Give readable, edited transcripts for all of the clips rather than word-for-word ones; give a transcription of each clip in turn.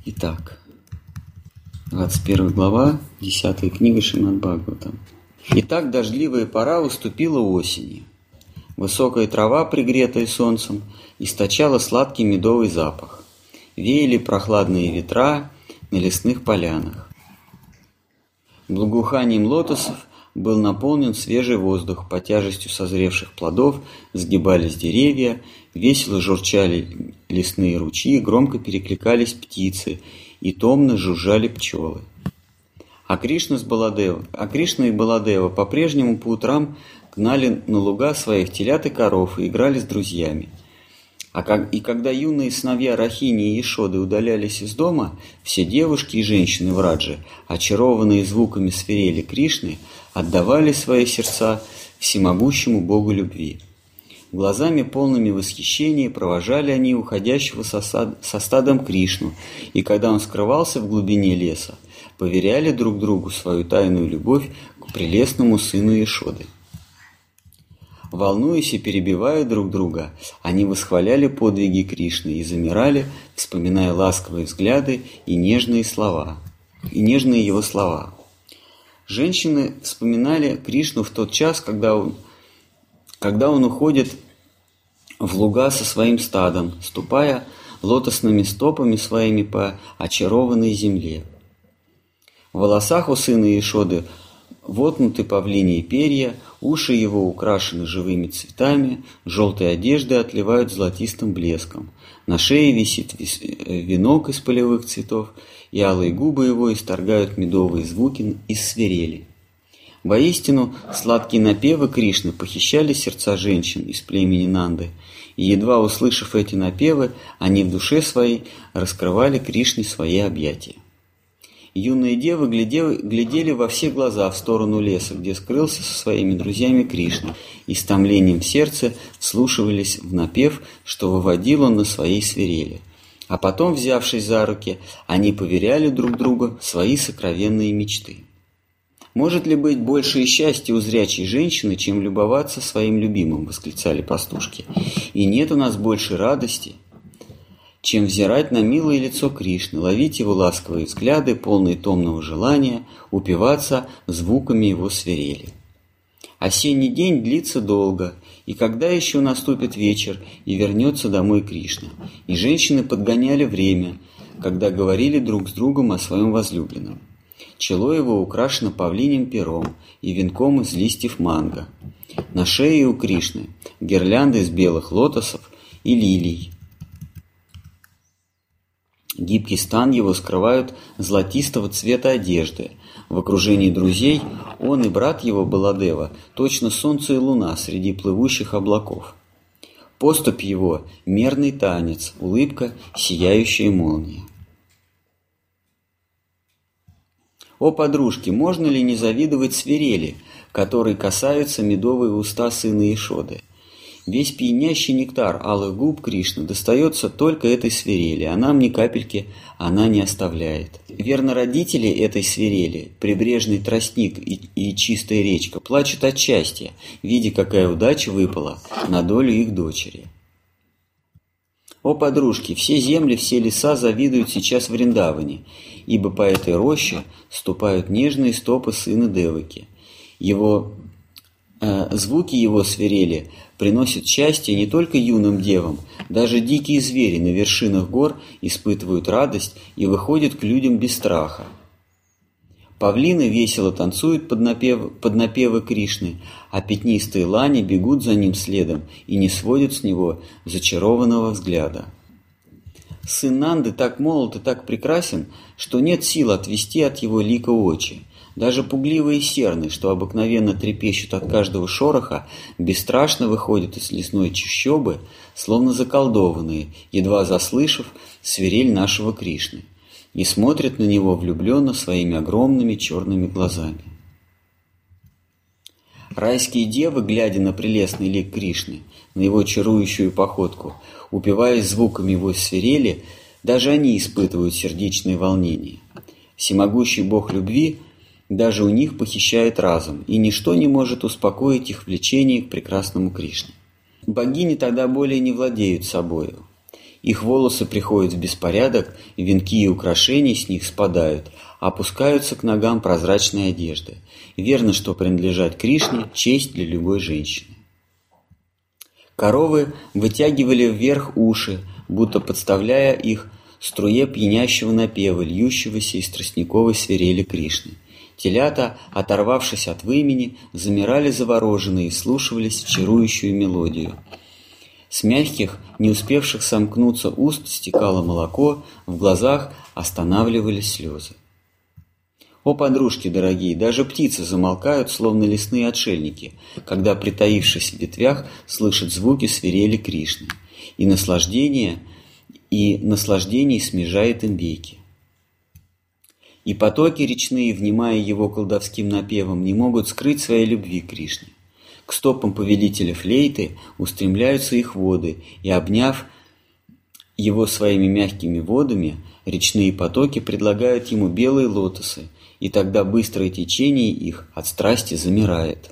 Итак, 21 глава, 10 книга Шримад Бхагаватам. Итак, дождливая пора уступила осени. Высокая трава, пригретая солнцем, источала сладкий медовый запах. Веяли прохладные ветра на лесных полянах. Благоуханием лотосов был наполнен свежий воздух, по тяжестью созревших плодов сгибались деревья, весело журчали лесные ручьи, громко перекликались птицы и томно жужжали пчелы. А Кришна и Баладева по-прежнему по утрам гнали на луга своих телят и коров и играли с друзьями. И когда юные сыновья Рахини и Ешоды удалялись из дома, все девушки и женщины в Радже, очарованные звуками свирели Кришны, отдавали свои сердца всемогущему Богу любви. Глазами полными восхищения провожали они уходящего со стадом Кришну, и когда он скрывался в глубине леса, поверяли друг другу свою тайную любовь к прелестному сыну Ешоды. Волнуясь и перебивая друг друга, они восхваляли подвиги Кришны и замирали, вспоминая ласковые взгляды и нежные его слова. Женщины вспоминали Кришну в тот час, когда он уходит в луга со своим стадом, ступая лотосными стопами своими по очарованной земле. В волосах у сына Ешоды воткнуты павлиньи перья, уши его украшены живыми цветами, желтые одежды отливают золотистым блеском. На шее висит венок из полевых цветов, и алые губы его исторгают медовые звуки из свирели. Воистину, сладкие напевы Кришны похищали сердца женщин из племени Нанды, и, едва услышав эти напевы, они в душе своей раскрывали Кришне свои объятия. Юные девы глядели во все глаза в сторону леса, где скрылся со своими друзьями Кришна, и с томлением в сердце вслушивались в напев, что выводил он на своей свирели. А потом, взявшись за руки, они поверяли друг другу свои сокровенные мечты. «Может ли быть большее счастье у зрячей женщины, чем любоваться своим любимым?» — восклицали пастушки. «И нет у нас большей радости, чем взирать на милое лицо Кришны, ловить его ласковые взгляды, полные томного желания, упиваться звуками его свирели. Осенний день длится долго, и когда еще наступит вечер и вернется домой Кришна?» И женщины подгоняли время, когда говорили друг с другом о своем возлюбленном. Чело его украшено павлиньим пером и венком из листьев манго. На шее у Кришны гирлянды из белых лотосов и лилий. Гибкий стан его скрывают золотистого цвета одежды. В окружении друзей он и брат его Баладева точно солнце и луна среди плывущих облаков. Поступь его — мерный танец, улыбка — сияющая молния. О, подружки, можно ли не завидовать свирели, которой касаются медовые уста сына Ешоды? Весь пьянящий нектар алых губ Кришны достается только этой свирели, а нам ни капельки она не оставляет. Верно, родители этой свирели, прибрежный тростник и чистая речка, плачут от счастья, видя, какая удача выпала на долю их дочери. О, подружки, все земли, все леса завидуют сейчас Вриндаване, ибо по этой роще ступают нежные стопы сына Деваки. Звуки его свирели приносят счастье не только юным девам, даже дикие звери на вершинах гор испытывают радость и выходят к людям без страха. Павлины весело танцуют под напевы Кришны, а пятнистые лани бегут за ним следом и не сводят с него зачарованного взгляда. Сын Нанды так молод и так прекрасен, что нет сил отвести от его лика очи. Даже пугливые серны, что обыкновенно трепещут от каждого шороха, бесстрашно выходят из лесной чащобы, словно заколдованные, едва заслышав свирель нашего Кришны, и смотрят на него влюбленно своими огромными черными глазами. Райские девы, глядя на прелестный лик Кришны, на его чарующую походку, упиваясь звуками его свирели, даже они испытывают сердечные волнения. Всемогущий Бог любви даже у них похищает разум, и ничто не может успокоить их влечение к прекрасному Кришне. Богини тогда более не владеют собою. Их волосы приходят в беспорядок, венки и украшения с них спадают, а опускаются к ногам прозрачной одежды. Верно, что принадлежать Кришне – честь для любой женщины. Коровы вытягивали вверх уши, будто подставляя их струе пьянящего напева, льющегося из тростниковой свирели Кришны. Телята, оторвавшись от вымени, замирали завороженные и вслушивались в чарующую мелодию. С мягких, не успевших сомкнуться уст стекало молоко, в глазах останавливались слезы. О, подружки дорогие, даже птицы замолкают, словно лесные отшельники, когда, притаившись в ветвях, слышат звуки свирели Кришны, и наслаждение смежает им веки. И потоки речные, внимая его колдовским напевом, не могут скрыть своей любви к Кришне. К стопам повелителя флейты устремляются их воды, и, обняв его своими мягкими водами, речные потоки предлагают ему белые лотосы, и тогда быстрое течение их от страсти замирает.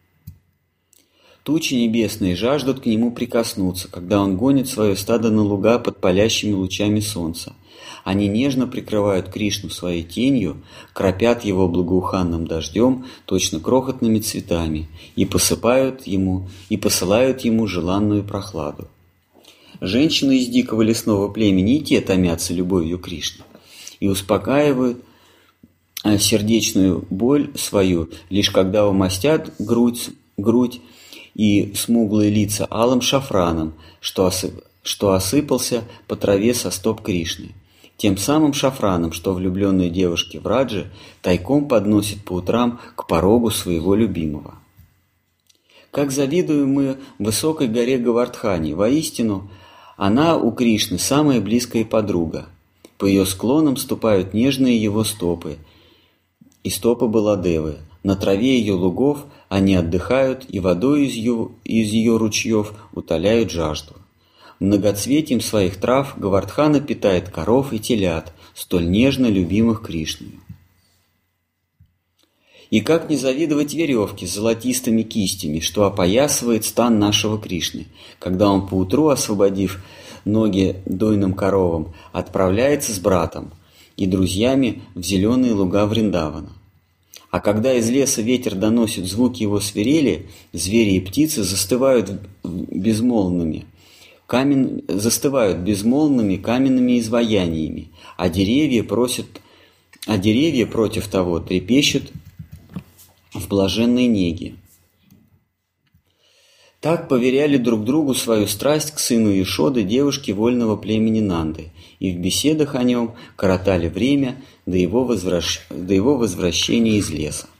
Тучи небесные жаждут к нему прикоснуться, когда он гонит свое стадо на луга под палящими лучами солнца. Они нежно прикрывают Кришну своей тенью, кропят его благоуханным дождем, точно крохотными цветами, и посыпают ему, и посылают ему желанную прохладу. Женщины из дикого лесного племени и те томятся любовью к Кришне и успокаивают сердечную боль свою, лишь когда умастят грудь и смуглые лица алым шафраном, что осыпался по траве со стоп Кришны. Тем самым шафраном, что влюбленные девушки в Раджи тайком подносят по утрам к порогу своего любимого. Как завидуем мы высокой горе Говардхани, воистину, она у Кришны самая близкая подруга. По ее склонам ступают нежные его стопы и стопы Баладевы. На траве ее лугов они отдыхают и водой из ее ручьев утоляют жажду. Многоцветием своих трав Говардхана питает коров и телят, столь нежно любимых Кришной. И как не завидовать веревке с золотистыми кистями, что опоясывает стан нашего Кришны, когда он поутру, освободив ноги дойным коровам, отправляется с братом и друзьями в зеленые луга Вриндавана. А когда из леса ветер доносит звуки его свирели, звери и птицы застывают безмолвными каменными изваяниями, а деревья против того трепещут в блаженной неге. Так поверяли друг другу свою страсть к сыну Яшоды девушки вольного племени Нанды, и в беседах о нем коротали время до его возвращения из леса.